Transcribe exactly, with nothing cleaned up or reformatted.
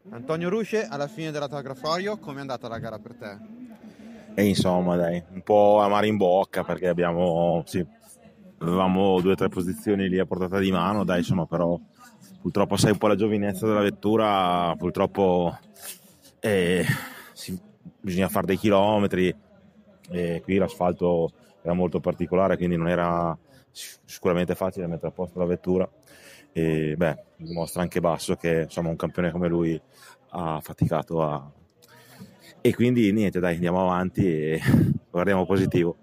Antonio Rusce, alla fine della Tagraforio, com'è andata la gara per te? E insomma, dai, un po' amare in bocca perché abbiamo, sì, avevamo due o tre posizioni lì a portata di mano, dai, insomma, però purtroppo sai un po' la giovinezza della vettura, purtroppo eh, sì, bisogna fare dei chilometri e qui l'asfalto era molto particolare, quindi non era sicuramente facile mettere a posto la vettura e beh, dimostra anche Basso che insomma un campione come lui ha faticato a... e quindi niente, dai, andiamo avanti e guardiamo positivo.